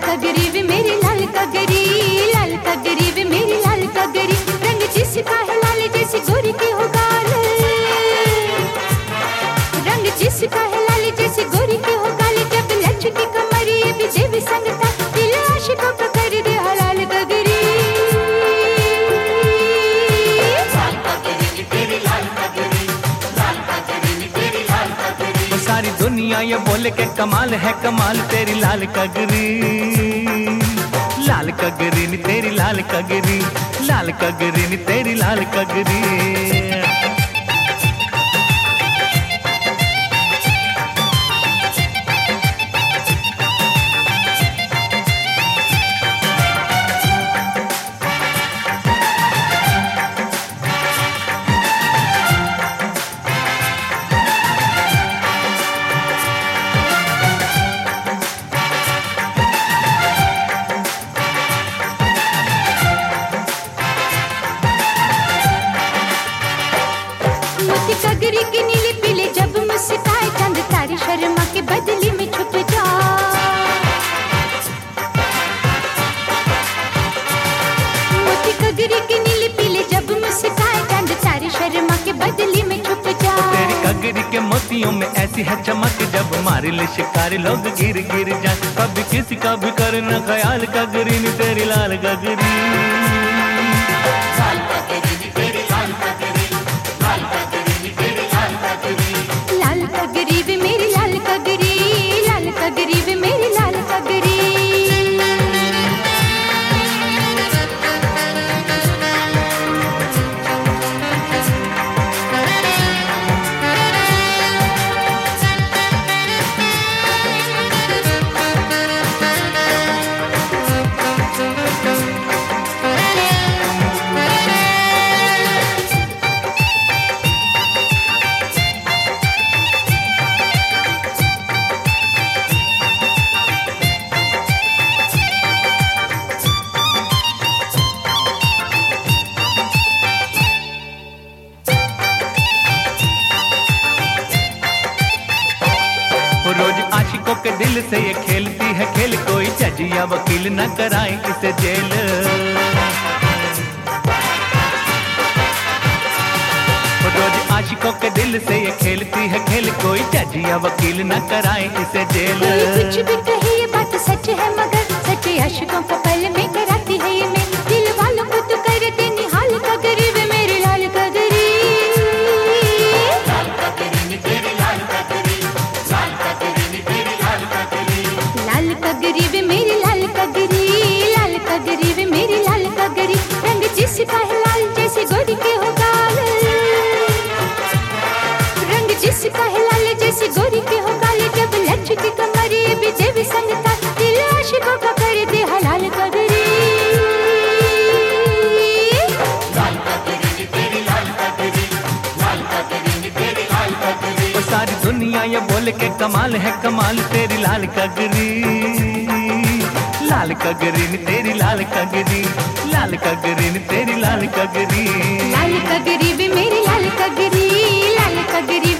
कगरी वे मेरी लाल कगरी, लाल कगरी वे मेरी लाल कगरी। रंग जिसका है लाल जैसी गोरी की हो गाल, रंग जिसका है लाल जैसी गोरी की हो गाल। जब लचकी कमरी ये भी देवी संगता, दिल आशिकों का कर दे हलाल कगरी। लाल कगरी तेरी लाल कगरी, लाल कगरी तेरी लाल कगरी। सारी दुनिया ये बोले के कमाल है कमाल तेरी लाल कगरी, लाल कगरी नी तेरी लाल कगरी, लाल कगरी नी तेरी लाल कगरी। कगरी की नीली पीले जब मुस्काए चंद तारी शर्मा के बदली में छुप जा। मोती कगरी की नीली पीले जब मुस्काए चंद तारी शर्मा के बदली में छुप जा। तेरी कगरी के मोतियों में ऐसी है चमक, जब मारे ले शिकारी लोग गिर गिर जाए। कभी किसी का भी करना ख्याल कगरी नी तेरी लाल कगरी। लाल कगरी तेरी लाल कगरी, लाल कगरी तेरी लाल कगरी। लाल कगरी वे मेरी लाल कगरी, लाल कगरी वे मेरी लाल कगरी। रोज आशिकों के दिल से ये खेलती है खेल, कोई जज या वकील न कराए इसे जेल। रोज आशिकों के दिल से ये खेलती है खेल, कोई जज या वकील न कराए इसे जेल। कोई कुछ भी कहे ये बात सच है, मगर सच्चे आशिकों को पल में कराती है ये मैं। दिल वालों को तो कर दे निहाल कगरी वे मेरी लाल कगरी। लाल कगरी तेरी लाल कगरी, लाल कगरी तेरी लाल कगरी। लाल कगरी वे मेरी लाल कगरी, लाल कगरी वे मेरी लाल कगरी। रंग जिसका है लाल जैसी गोरी के हो गाल, रंग जिसका है लाल जैसी गोरी के हो गाल। जब लचकी कमरी ये भी देवी संगता, दिल आशिकों का कर दे हलाल कगरी। लाल कगरी तेरी लाल कगरी, लाल कगरी तेरी लाल कगरी। वो सारी दुनिया ये बोले के कमाल है कमाल तेरी लाल कगरी, लाल कगरी नी तेरी लाल कगरी, लाल कगरी नी तेरी लाल कगरी। लाल कगरी वे मेरी लाल कगरी, लाल कगरी